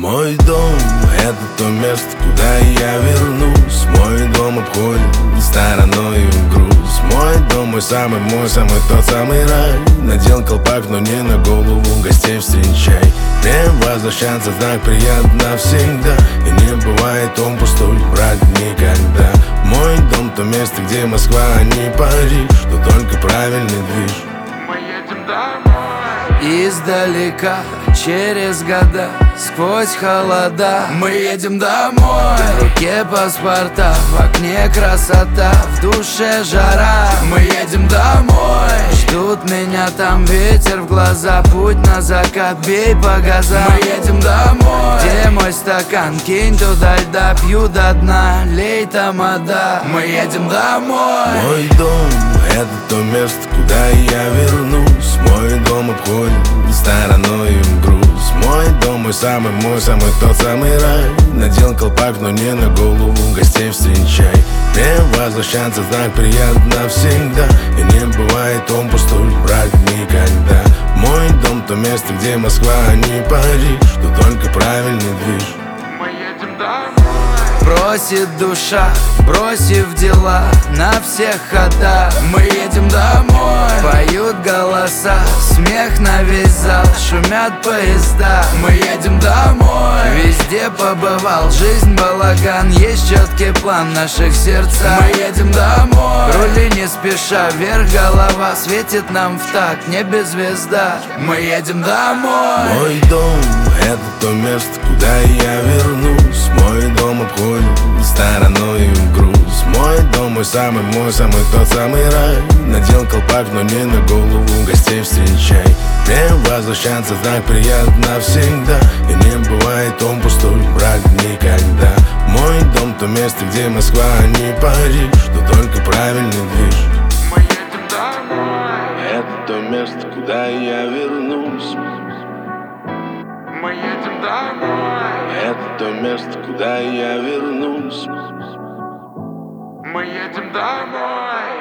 Мой дом — это то место, куда я вернусь. Мой дом обходит стороною груз. Мой дом, мой самый тот самый рай. Надел колпак, но не на голову, гостей встречай. Мне возвращаться так приятно всегда, и не бывает он пустой, брат, никогда. Мой дом — то место, где Москва, а не Париж, что только правильный движ. Мы едем домой. Издалека, через года, сквозь холода, мы едем домой. В руке паспорта, в окне красота, в душе жара. Мы едем домой. Ждут меня там, ветер в глаза, путь на закат, бей по газам. Мы едем домой. Где мой стакан, кинь туда льда, пью до дна, лей тамада. Мы едем домой. Мой дом — это то место, куда я вернусь. Мой дом обходит стороною груз. Мой дом, мой самый тот самый рай. Надел колпак, но не на голову, гостей встречай. Мне возвращаться так приятно всегда, и не бывает он пустой, брат, никогда. Мой дом — то место, где Москва, а не Париж, что только правильный движ. Мы едем домой. Просит душа, бросив дела на всех ходах. Мы едем домой. Поют голоса, смех на весь зал, шумят поезда. Мы едем домой. Везде побывал, жизнь балаган, есть четкий план в наших сердцах. Мы едем домой. Рули не спеша, вверх голова, светит нам в такт, небе звезда. Мы едем домой. Мой дом — это то место, куда я вернусь. Мой дом обходит стороною груз. Мой дом, мой самый тот самый рай. Надел колпак, но не на голову, гостей встречай. Мне возвращаться так приятно всегда, и не бывает он пустой, брат, никогда. Мой дом — то место, где Москва, а не Париж, что только правильный движ. Мы едем домой. Это то место, куда я вернусь. Мы едем домой. Это то место, куда я вернусь. Мы едем домой.